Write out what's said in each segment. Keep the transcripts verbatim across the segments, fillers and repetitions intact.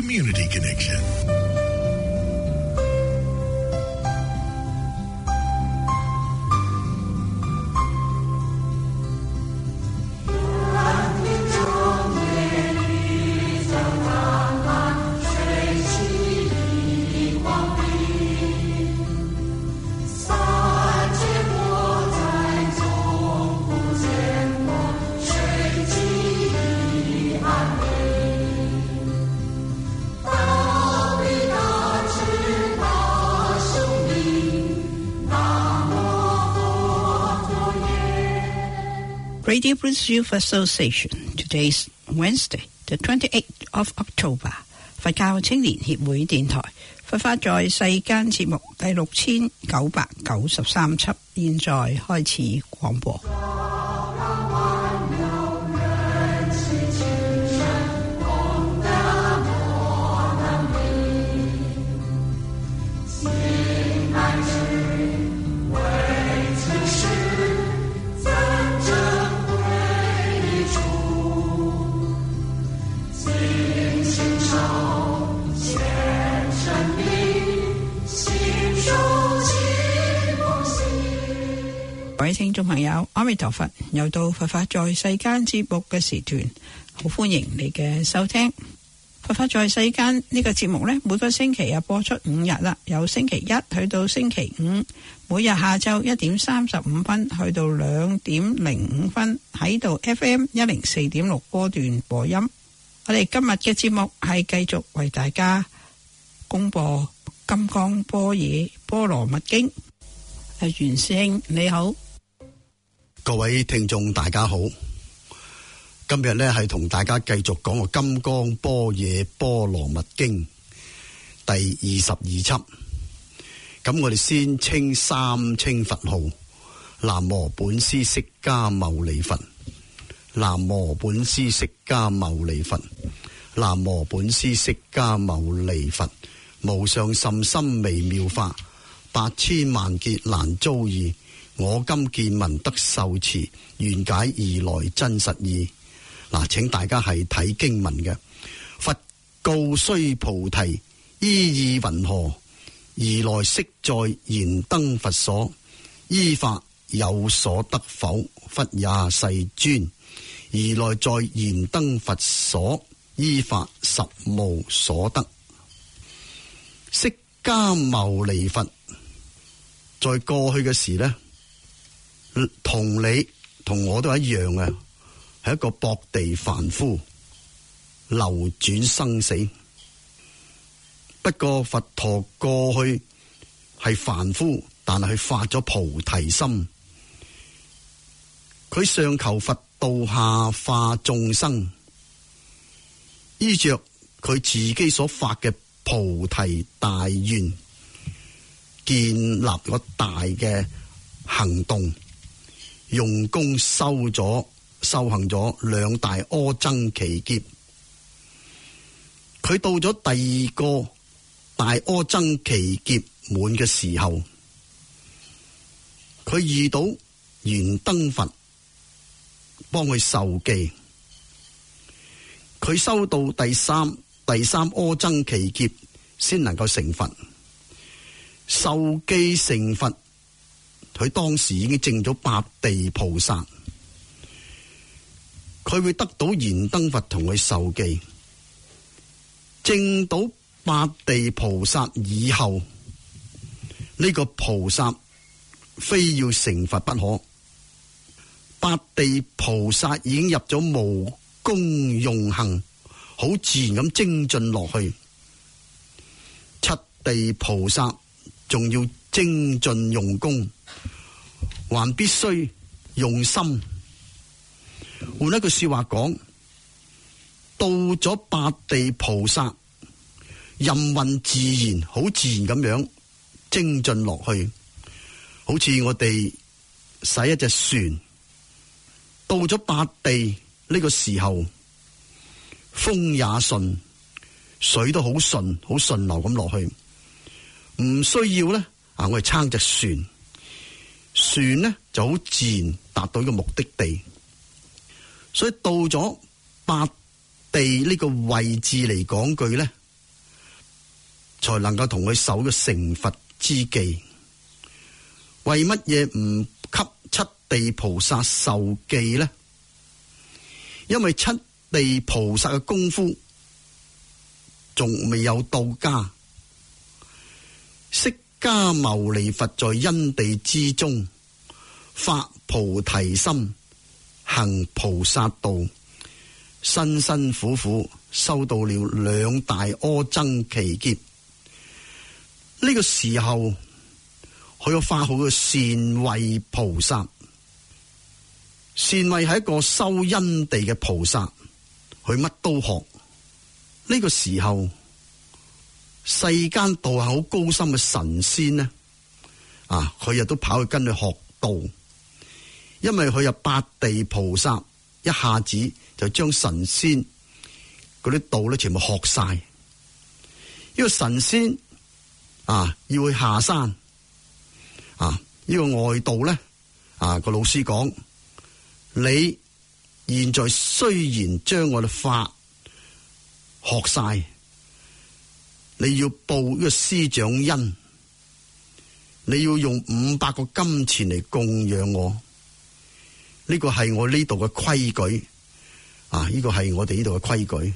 community connection. Radio Bruce Youth Association. Today's Wednesday, the twenty-eighth of October. 佛教青年協會電台佛法在世間節目第六千九百九十三輯，現在開始廣播。各位聽眾朋友，阿彌陀佛，又到佛法在世間節目嘅時段，好歡迎你嘅收聽。佛法在世間呢個節目呢，每個星期啊播出五日啦，由星期一去到星期五，每日下晝一點三十五分去到兩點零五分喺度 F M 一零四點六波段播音。我哋今日嘅節目係繼續為大家公播《金剛般若波羅蜜經》。係袁師兄你好。 各位聽眾大家好，今日呢係同大家繼續講個《金剛般若波羅蜜經》第二十二輯。咁我哋先稱三稱佛號：南無本師釋迦牟尼佛，南無本師釋迦牟尼佛，南無本師釋迦牟尼佛。無上甚深微妙法，百千萬劫難遭遇。我今見聞得受持，願解如來真實義。嗱，請大家係睇經文嘅。佛告須菩提：依意云何？如來昔在燃燈佛所，依法有所得否？忽也，世尊。如來在燃燈佛所，依法實無所得。釋迦牟尼佛在過去嘅時呢，同你同我都一樣嘅，係一個薄地凡夫，流轉生死。不過佛陀過去係凡夫，但係佢發咗菩提心，佢上求佛道，下化眾生，依着佢自己所發嘅菩提大願，建立咗大嘅行動，用功修咗修行咗兩大阿僧祇劫。佢到咗第二個大阿僧祇劫滿嘅時候，佢遇到燃燈佛幫佢受記。佢修到第三第三阿僧祇劫先能夠成佛。受記成佛，佢當時已經證咗八地菩薩，佢會得到燃燈佛同佢受記。證到八地菩薩以後，呢個菩薩非要成佛不可。八地菩薩已經入咗無功用行，好自然咁精進落去。七地菩薩仲要精進用功，還必須用心。換一句說話講，到咗八地菩薩，任運自然，好自然咁樣精進落去。好似我哋使一隻船，到咗八地呢個時候，風也順，水都好順，好順流咁落去。唔需要咧，啊！我哋撐隻船，船咧就好自然達到呢個目的地。所以到咗八地呢個位置嚟講句咧， 才能夠同佢守個成佛之忌。為乜嘢唔給七地菩薩受記呢？因為七地菩薩嘅功夫仲未有到家。釋迦牟尼佛在因地之中發菩提心，行菩薩道，辛辛苦苦修到了兩大阿僧祇劫。呢、這個時候佢有化好個善慧菩薩。善慧係一個修因地嘅菩薩，佢乜都學。呢、這個時候世間道行好高深嘅神仙呢，啊，佢亦都跑去跟佢學道，因為佢有八地菩薩，一下子就將神仙嗰啲道咧全部學晒。呢個神仙啊要去下山啊，呢個外道咧啊個老師講，你現在雖然將我哋法學晒，你要報呢個師長恩，你要用五百個金錢嚟供養我，呢個係我呢度嘅規矩啊！呢個係我哋呢度嘅規矩。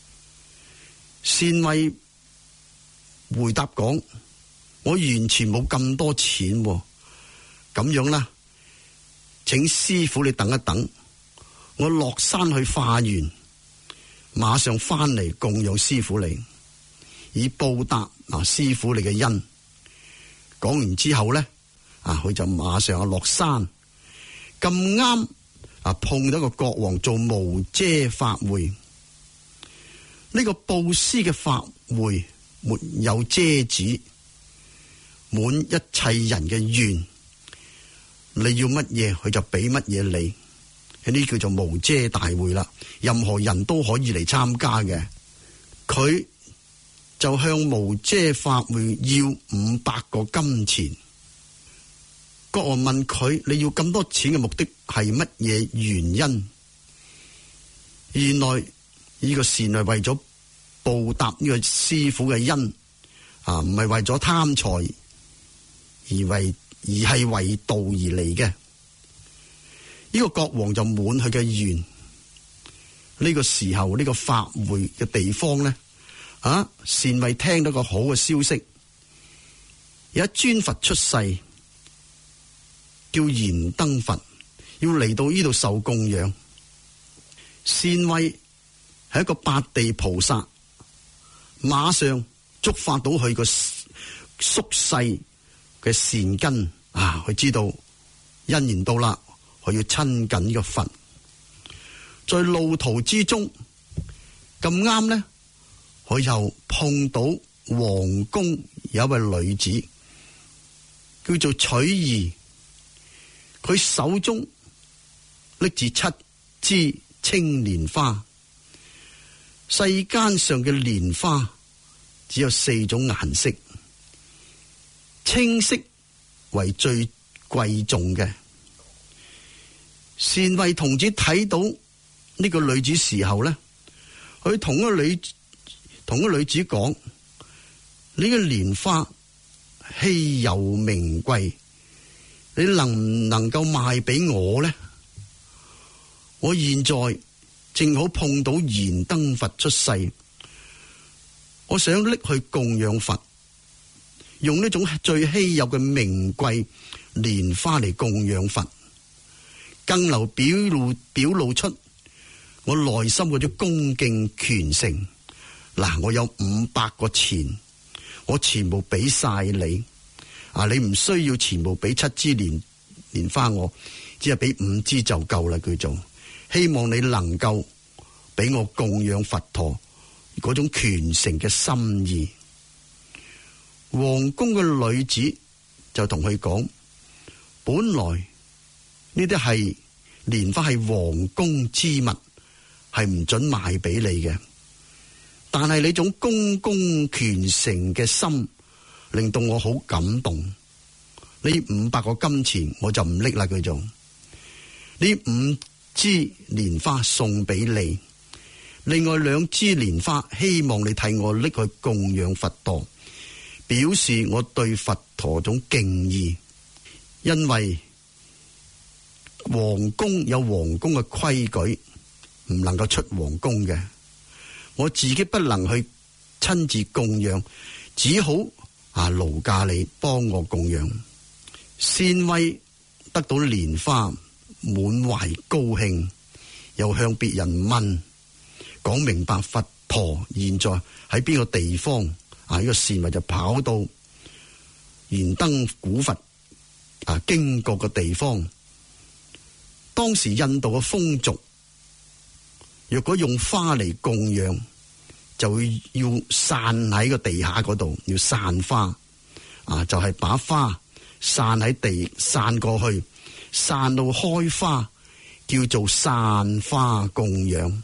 善慧回答講：我完全冇咁多錢，咁樣啦，請師傅你等一等，我落山去化緣，馬上翻嚟供養師傅你，以報答啊師傅你嘅恩。講完之後咧，啊佢就馬上啊落山，咁啱啊碰到個國王做無遮法會。呢、這個布施嘅法會沒有遮止，滿一切人嘅願，你要乜嘢佢就俾乜嘢你。呢叫做無遮大會啦，任何人都可以嚟參加嘅。佢就向無遮法會要五百個金錢。國王問佢：你要咁多錢嘅目的係乜嘢原因？原來呢個善係為咗報答呢個師傅嘅恩啊，唔係為咗貪財，而為而係為道而嚟嘅。呢個國王就滿佢嘅願。呢個時候呢個法會嘅地方咧，啊善慧聽到個好嘅消息，有一尊佛出世，叫燃燈佛，要嚟到呢度受供養。善慧係一個八地菩薩，馬上觸發到佢個宿世嘅善根啊！佢知道因緣到啦，佢要親近呢個佛。在路途之中咁啱咧，佢又碰到皇宮有一位女子叫做取兒，佢手中拎住七支青蓮花。世間上嘅蓮花只有四種顏色，青色為最貴重嘅。善慧童子睇到呢個女子時候咧，佢同個女同個女子講：呢個蓮花稀有名貴，你能唔能夠賣俾我咧？我現在正好碰到燃燈佛出世，我想拎去供養佛，用呢種最稀有嘅名貴蓮花嚟供養佛，更留表露表露出我內心嗰種恭敬虔誠。嗱，我有五百個錢，我全部俾晒你。啊，你唔需要全部俾七支蓮蓮花我，只係俾五支就夠啦。叫做希望你能夠俾我供養佛陀嗰種虔誠嘅心意。皇宮嘅女子就同佢講：本來呢啲係蓮花，係皇宮之物，係唔准賣俾你嘅。但係你種恭恭虔誠嘅心，令到我好感動。呢五百個金錢我就唔拎啦，佢做呢五支蓮花送俾你，另外兩支蓮花希望你替我拎去供養佛陀， 表示我對佛陀種敬意。因為皇宮有皇宮嘅規矩，唔能夠出皇宮嘅，我自己不能去親自供養，只好啊勞駕你幫我供養。善慧得到蓮花，滿懷高興，又向別人問，講明白佛陀現在喺邊個地方。啊！呢個善慧就跑到燃燈古佛啊經過嘅地方。當時印度嘅風俗，若果用花嚟供養，就會要散喺個地下嗰度，要散花啊，就係、是、把花散喺地，散過去，散到開花，叫做散花供養。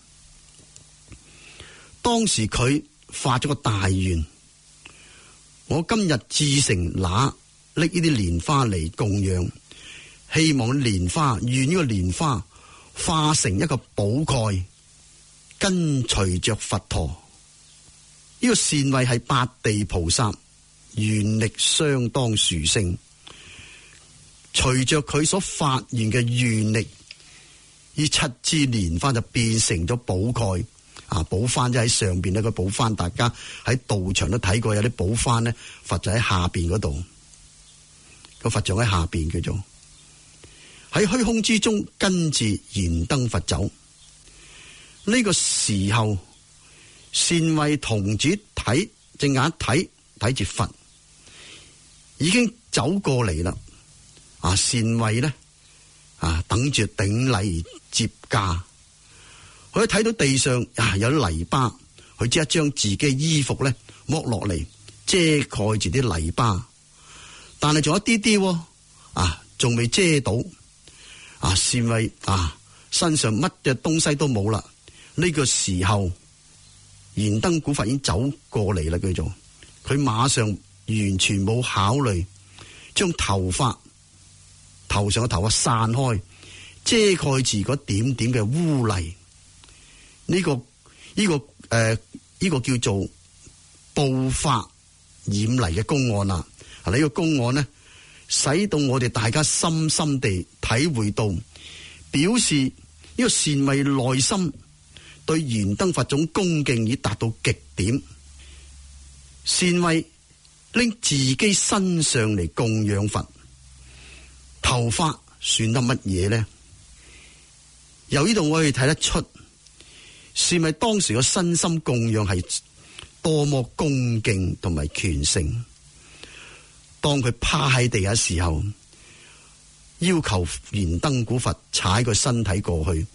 當時佢發咗個大願。我今日至誠那拎呢啲蓮花嚟供養，希望蓮花願呢個蓮花化成一個寶蓋，跟隨着佛陀。呢、這個善慧係八地菩薩，願力相當殊勝。隨着佢所發現嘅願力，呢七支蓮花就變成咗寶蓋。啊！寶幡就喺上邊呢個寶幡大家喺道場都睇過，有啲寶幡呢，佛就喺下邊嗰度，個佛像喺下邊叫做喺虛空之中跟住燃燈佛走。呢、這個時候，善慧童子睇隻眼睇睇住佛，已經走過嚟啦。啊！善慧呢，啊等住頂禮接駕。佢睇到地上啊有啲泥巴，佢即刻將自己衣服咧剝落嚟遮蓋住啲泥巴，但係仲有一啲啲啊，仲未遮到啊。善慧啊身上乜嘅東西都冇啦。呢、這個時候，燃燈古佛已經走過嚟啦，叫做佢馬上完全冇考慮，將頭髮頭上嘅頭髮散開，遮蓋住嗰點點嘅污泥。呢、這個呢、這個誒呢、呃這個叫做報法染泥嘅公案啦。啊，呢、這個公案呢，使到我哋大家深深地體會到，表示呢個善慧內心對燃燈佛種恭敬已達到極點。善慧拎自己身上嚟供養佛，頭髮算得乜嘢呢？由呢度我哋睇得出。善慧當時個身心供養係多麼恭敬同埋虔誠。當佢趴喺地下時候，要求燃燈古佛踩佢身體過去，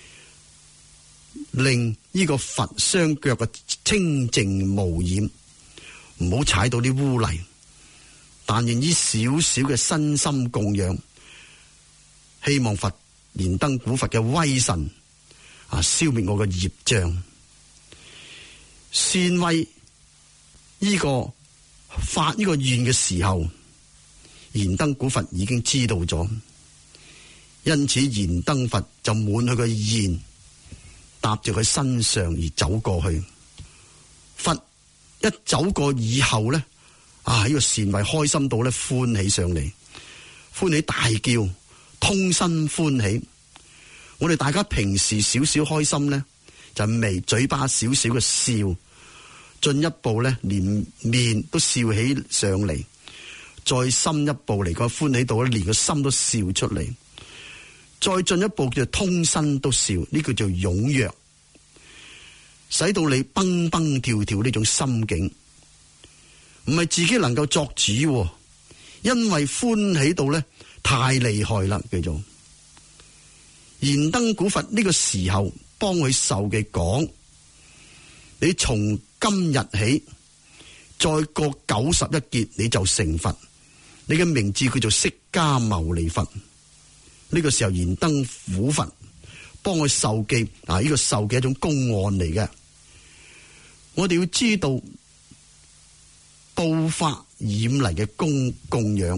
令呢個佛雙腳嘅清淨無染，唔好踩到啲污泥。但願呢少少嘅身心供養，希望佛燃燈古佛嘅威神啊！消滅我嘅業障。善慧呢個發呢個願嘅時候，燃燈古佛已經知道咗，因此燃燈佛就滿佢個願，搭住佢身上而走過去。佛一走過以後咧，啊！呢、這個善慧開心到咧，歡喜上嚟，歡喜大叫，通身歡喜。我哋大家平時少少開心咧，就微嘴巴少少嘅笑，進一步咧，連面都笑起上嚟，再深一步嚟講，歡喜到咧，連個心都笑出嚟，再進一步就通身都笑，呢個叫踴躍，使到你蹦蹦跳跳呢種心境，唔係自己能夠作主，因為歡喜到咧太厲害啦，叫做。燃燈古佛呢個時候幫佢受嘅講，你從今日起再過九十一劫你就成佛，你嘅名字叫做釋迦牟尼佛。呢個時候燃燈古佛幫佢受記，嗱，呢個受嘅一種公案嚟嘅。我哋要知道報法染嚟嘅供供養，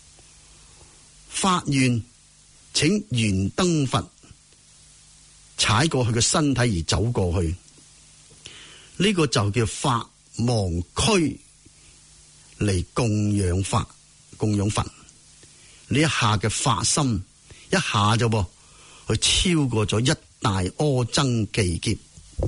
發願請燃燈佛踩過去嘅身體而走過去，呢、這個就叫法忘軀嚟供養法、供養佛。呢一下嘅發心，一下啫噃，佢超過咗一大阿僧祇劫。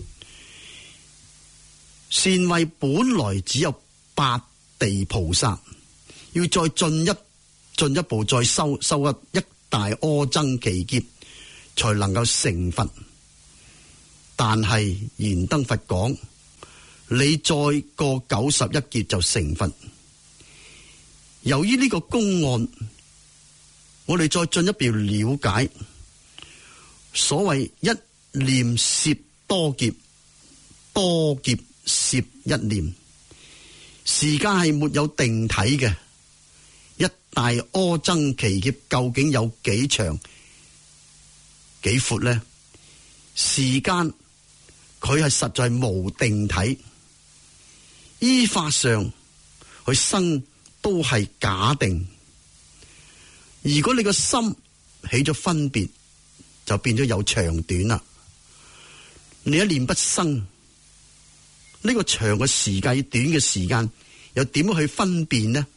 善慧本來只有八地菩薩，要再進一進一步再修修一一大阿僧祇劫，才能夠成佛。但係燃燈佛講，你再過九十一劫就成佛。由於呢個公案，我哋再進一步了解，所謂一念攝多劫，多劫攝一念，時間係沒有定體嘅。一大阿僧祇劫究竟有幾長幾闊呢？時間佢係實在無定體，依法上佢生都係假定。如果你個心起咗分別，就變咗有長短啦。你一念不生，呢、這個長嘅時間、短嘅時間，又點樣去分辨呢？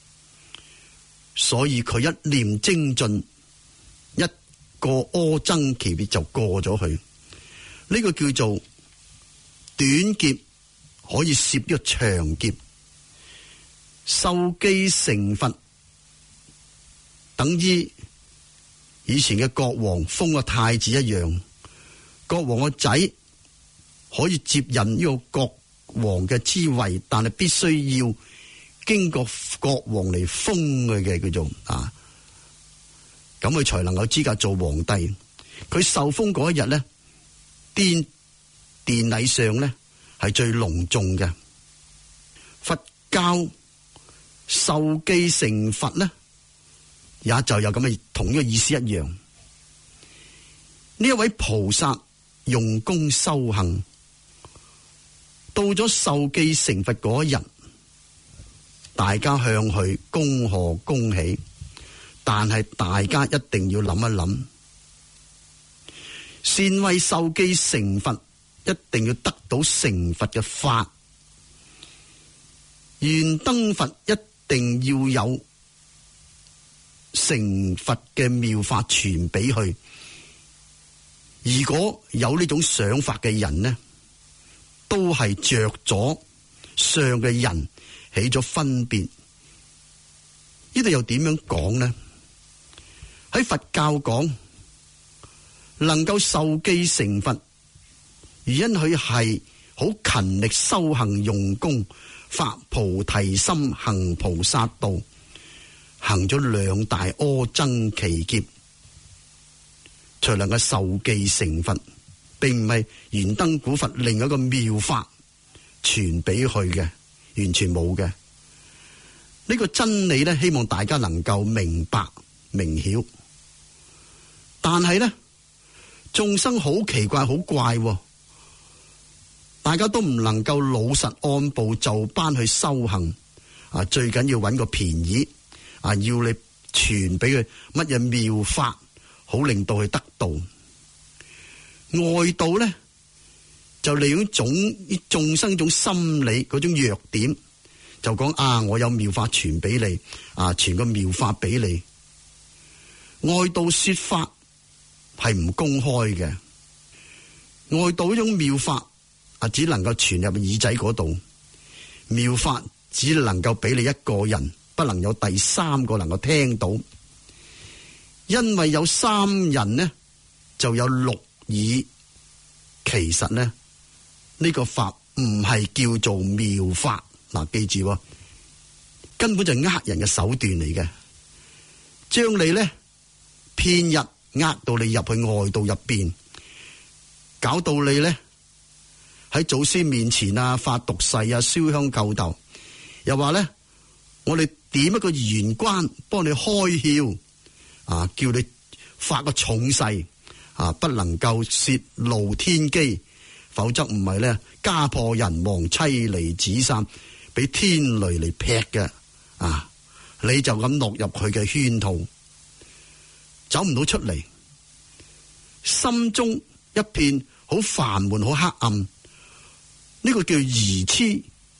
所以佢一念精進，一個阿僧祇劫就過咗去。呢、這個叫做短劫可以攝一個長劫。受記成佛，等於以前嘅國王封個太子一樣。國王個仔可以接任呢個國王嘅之位，但係必須要經過國王嚟封佢嘅，叫做啊，咁佢才能夠資格做皇帝。佢受封嗰一日咧，典典禮上咧係最隆重嘅。佛教受記成佛咧，也就有咁嘅同一個意思一樣。呢一位菩薩用功修行，到咗受記成佛嗰一日，大家向佢恭賀恭喜。但係大家一定要諗一諗，善慧受記成佛，一定要得到成佛嘅法。燃燈佛一定要有成佛嘅妙法傳俾佢。如果有呢種想法嘅人呢，都係着咗上嘅人起咗分別。呢度又點樣講呢？喺佛教講，能夠受記成佛，原因佢係好勤力修行用功，發菩提心，行菩薩道，行咗兩大阿僧祇劫，才能夠受記成佛，並唔係燃燈古佛另一個妙法傳俾佢嘅，完全冇嘅。呢個真理咧，希望大家能夠明白明曉。但係咧，眾生好奇怪，好怪，大家都唔能夠老實按部就班去修行啊！最緊要揾個便宜啊，要你傳俾佢乜嘢妙法，好令到佢得道。外道咧就利用種眾生種心理嗰種弱點，就講啊，我有妙法傳俾你啊，傳個妙法俾你。外道說法係唔公開嘅，外道呢種妙法啊，只能夠傳入耳仔嗰度。妙法只能夠俾你一個人，不能有第三個能夠聽到。因為有三人呢，就有六耳。其實呢，呢個法唔係叫做妙法。嗱，記住，根本就係呃人嘅手段嚟嘅，將你呢騙入。呃到你入去外道入邊，搞到你咧喺祖先面前啊發毒誓啊燒香叩頭，又話咧我哋點一個玄關幫你開竅啊，叫你發個重誓啊，不能夠泄露天機，否則唔係咧家破人亡妻離子散，俾天雷嚟劈嘅啊！你就咁落入佢嘅圈套，走唔到出嚟，心中一片好煩悶、好黑暗。呢個叫愚癡，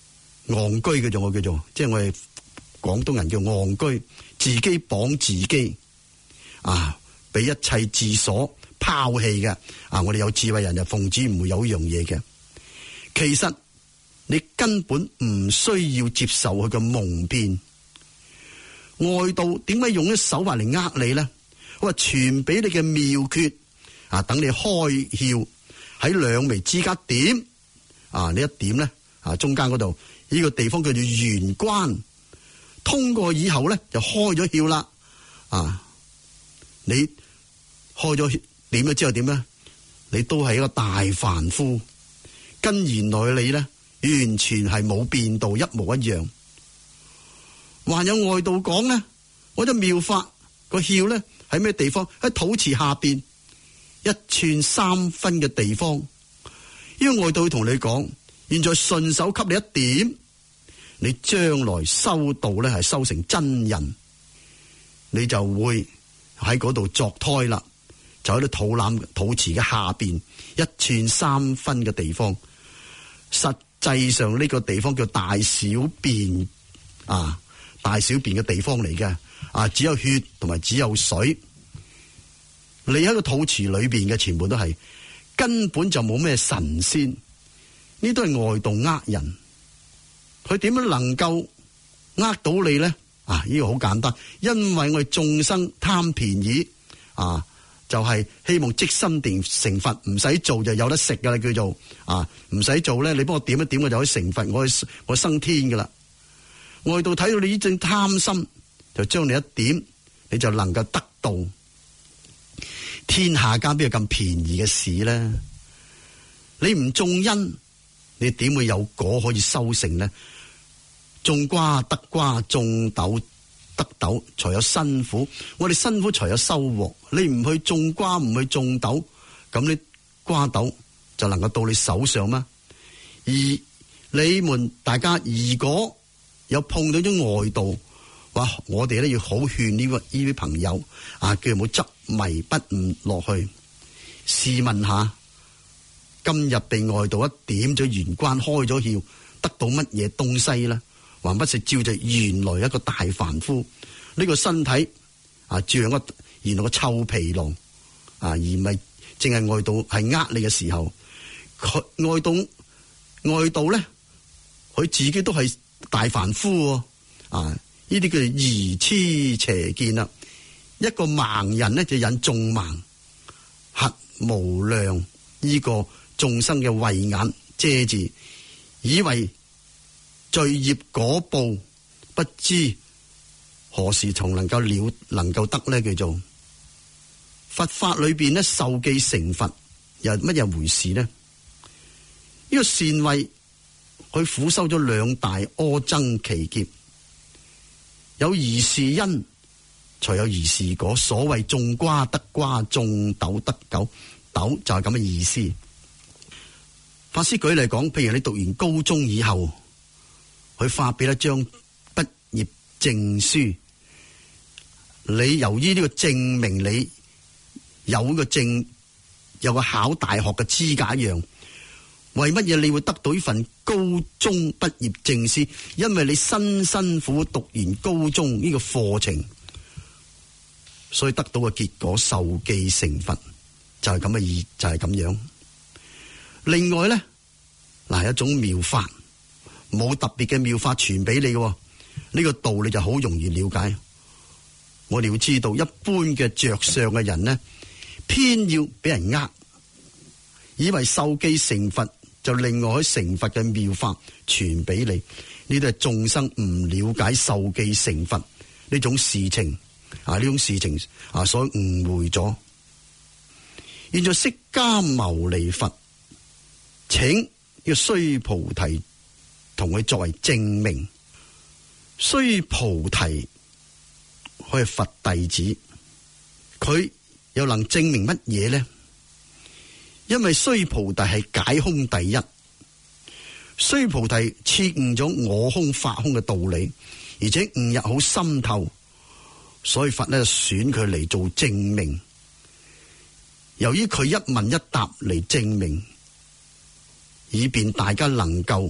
戇居嘅啫，我叫做，即係我哋廣東人叫戇居，自己綁自己啊，俾一切自所拋棄嘅啊！我哋有智慧人就奉旨唔會有呢樣嘢嘅。其實你根本唔需要接受佢嘅蒙騙。外道點解用啲手法嚟呃你咧？我話傳俾你嘅妙訣啊，等你開竅喺兩眉之間點啊，呢一點咧啊，中間嗰度呢個地方叫做玄關，通過以後咧就開咗竅啦啊！你開咗點咗之後點咧？你都係一個大凡夫，跟原來你咧完全係冇變到一模一樣。還有外道講咧，我隻妙法個竅咧喺咩地方？喺肚臍下邊一寸三分嘅地方。呢個外道會同你講，現在順手給你一點，你將來修道咧係修成真人，你就會喺嗰度作胎啦。就喺啲肚腩、肚臍嘅下邊一寸三分嘅地方。實際上呢個地方叫大小便啊，大小便嘅地方嚟嘅啊，只有血同埋只有水。你喺個肚臍裏邊嘅全部都係根本就冇咩神仙，呢都係外道呃人。佢點樣能夠呃到你咧？啊，呢個好簡單，因為我哋眾生貪便宜啊。就係、是、希望即心定成佛，唔使做就有得食噶啦，叫做啊，唔使做咧，你幫我點一點，我就可以成佛，我我生天噶啦。外道睇到你呢種貪心，就將你一點，你就能夠得到。天下間邊有咁便宜嘅事咧？你唔種因，你點會有果可以收成呢？種瓜得瓜，種豆得豆，才有辛苦。我哋辛苦才有收穫。你唔去種瓜，唔去種豆，咁你瓜豆就能夠到你手上嗎？而你們大家如果有碰到咗外道，哇！我哋咧要好勸呢個呢啲朋友啊，叫佢唔好執迷不悟落去。試問下，今日被外道一點咗玄關，開咗竅，得到乜嘢東西咧？還不是照着原來一個大凡夫呢、這個身體啊，照樣個原來個臭皮囊啊，而唔係淨係外道係呃你嘅時候，佢外道外道咧，佢自己都係大凡夫啊！啊呢啲叫愚癡邪見啦。一個盲人咧就引眾盲，核無量呢個眾生嘅慧眼遮住，以為罪業果報，不知何時從能夠了能夠得咧？叫做佛法裏邊咧，受記成佛又係乜嘢回事呢？呢、這個善慧佢苦修咗兩大阿僧祇劫，有如是因，才有如是果。所謂種瓜得瓜，種豆得豆，豆就係咁嘅意思。法師舉例講，譬如你讀完高中以後，佢發俾一張畢業證書，你由於呢個證明你有個證，有個考大學嘅資格一樣。為乜嘢你會得到呢份高中畢業證書？因為你辛辛苦讀完高中呢個課程，所以得到嘅結果受記成佛，就係咁嘅意，就係咁樣。另外咧，嗱，一種妙法，冇特別嘅妙法傳俾你嘅，呢個道理就好容易了解。我哋要知道，一般嘅着相嘅人呢，偏要俾人呃，以為受記成佛就另外可以成佛嘅妙法傳俾你，呢啲係眾生唔了解受記成佛呢種事情啊，呢種事情啊，所以誤會咗。現在釋迦牟尼佛請呢個須菩提同佢作為證明。須菩提佢係佛弟子，佢又能證明乜嘢呢？因為須菩提係解空第一，須菩提徹悟咗我空法空嘅道理，而且悟入好深透，所以佛咧選佢嚟做證明。由於佢一問一答嚟證明，以便大家能夠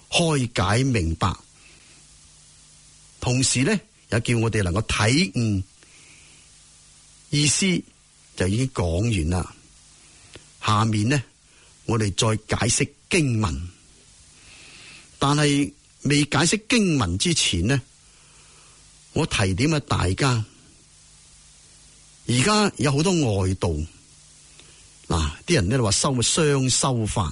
開解明白，同時咧又叫我哋能夠體悟意思，就已經講完啦。下面呢，我哋再解釋經文，但係未解釋經文之前呢，我提點啊大家，而家有好多外道，嗱，啲人咧話修雙修法，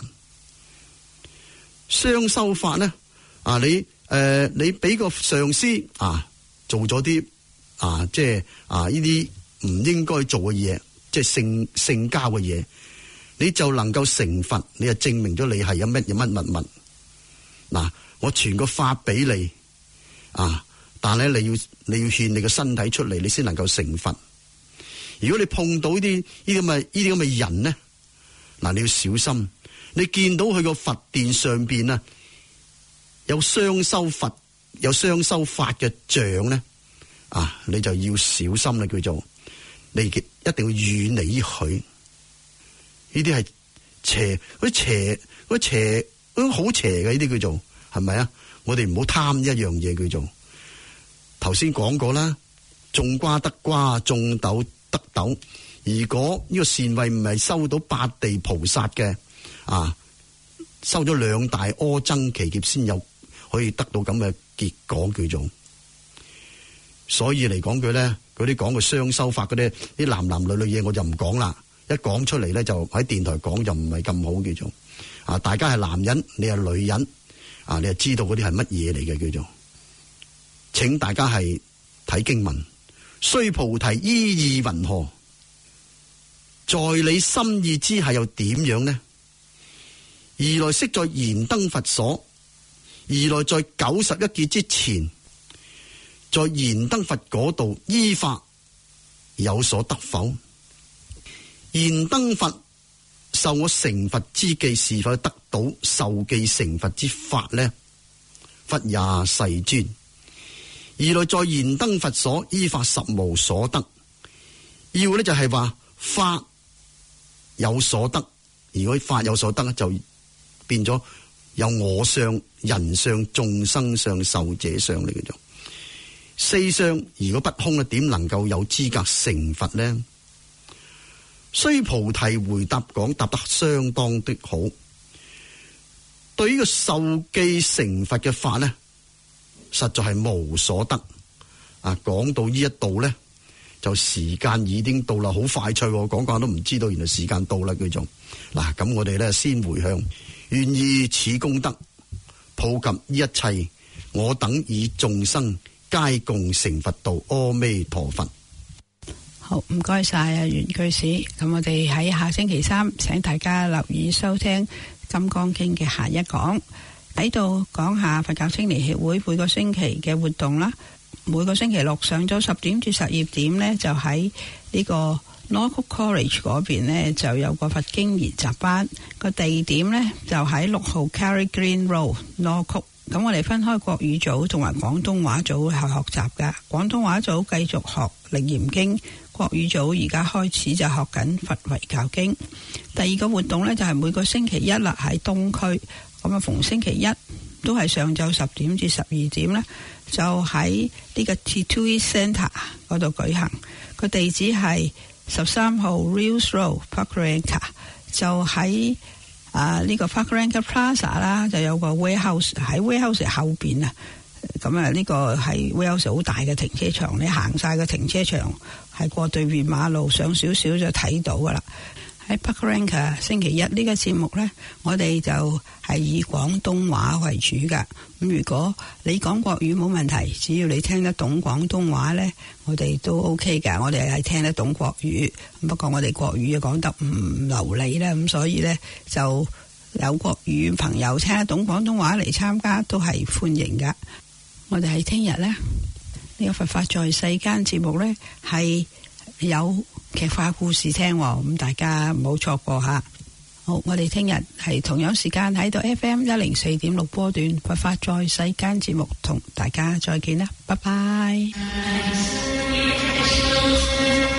雙修法咧啊，你誒、呃、你俾個上司啊做咗啲啊即係啊呢啲唔應該做嘅嘢，即係性性交嘅嘢，你就能夠成佛，你就證明咗你係有乜嘢乜乜乜。嗱，我傳個法俾你啊，但係你要你要獻你個身體出嚟，你先能夠成佛。如果你碰到呢啲呢啲咁嘅呢啲咁嘅人咧，嗱，你要小心。你見到佢個佛殿上邊啊，有雙修佛有雙修法嘅像咧，啊，你就要小心啦，叫做你一定要遠離佢。呢啲係邪，嗰啲邪，嗰啲邪，嗰啲好邪嘅，呢啲叫做係咪啊？我哋唔好貪一樣嘢，叫做頭先講過啦，種瓜得瓜，種豆得豆。如果呢個善慧唔係收到八地菩薩嘅啊，收咗兩大阿僧祇劫先有可以得到咁嘅結果，叫做。所以嚟講句咧，嗰啲講嘅雙修法嗰啲啲男男女女嘢，我就唔講啦。一講出嚟咧，就喺電台講就唔係咁好，叫做啊，大家係男人，你係女人啊，你就知道嗰啲係乜嘢嚟嘅，叫做。請大家係睇經文，須菩提依義云何？在你心意之下又點樣呢？二來昔在燃燈佛所，二來在九十一劫之前，在燃燈佛嗰度依法有所得否？燃燈佛受我成佛之記，是否得到受記成佛之法呢？佛也，世尊。二來在燃燈佛所依法實無所得，要呢就係話法有所得，如果法有所得就變咗有我相、人相、眾生相、壽者相嚟嘅啫。四相如果不空咧，點能夠有資格成佛呢？須菩提回答講，答得相當的好。對於個受記成佛嘅法呢，實在係無所得。啊，講到呢一度呢，就時間已經到啦，好快脆，講講都唔知道，原來時間到啦，叫做嗱。咁我哋咧先回向，願以此功德普及呢一切，我等以眾生皆共成佛道。阿彌陀佛。 好，唔該晒啊，袁居士。咁我哋喺下星期三，請大家留意收聽《金剛經》嘅下一講，喺度講下佛教青年協會每個星期嘅活動啦。每個星期六上咗十點至十二點呢，就喺呢個 Norfolk College 嗰邊呢，就有個佛經研習班。個地點呢，就喺六號 Carry Green Road Norfolk。咁我哋分開國語組同埋廣東話組去學習噶。廣東話組繼續學《楞嚴經》，國語組而家開始就學緊《佛遺教經》。第二個活動呢，就係每個星期一啦，喺東區。咁啊，逢星期一都係上晝十點至十二點呢，就喺呢個 T two E Centre 嗰度舉行。個地址係十三號 Rills Road Parkrangka， 就喺啊呢個 Parkrangka Plaza 啦，就有個 warehouse 喺 warehouse 後邊啊。咁啊呢個係 warehouse 好大嘅停車場，你行晒個停車場係過對面馬路上少少就睇到噶啦。喺 Parkrangka 星期一呢個節目呢，我哋就係以廣東話為主噶。咁如果你講國語冇問題，只要你聽得懂廣東話呢，我哋都 OK 噶。我哋係聽得懂國語，不過我哋國語講得唔流利呢，咁所以呢，就有國語朋友聽得懂廣東話嚟參加都係歡迎噶。我哋喺聽日呢，呢個佛法在世間節目呢，係有劇化故事聽，咁大家唔好錯過吓。好，我哋聽日係同樣時間喺度 F M 一零四點六波段佛法在世間節目同大家再見啦，拜拜。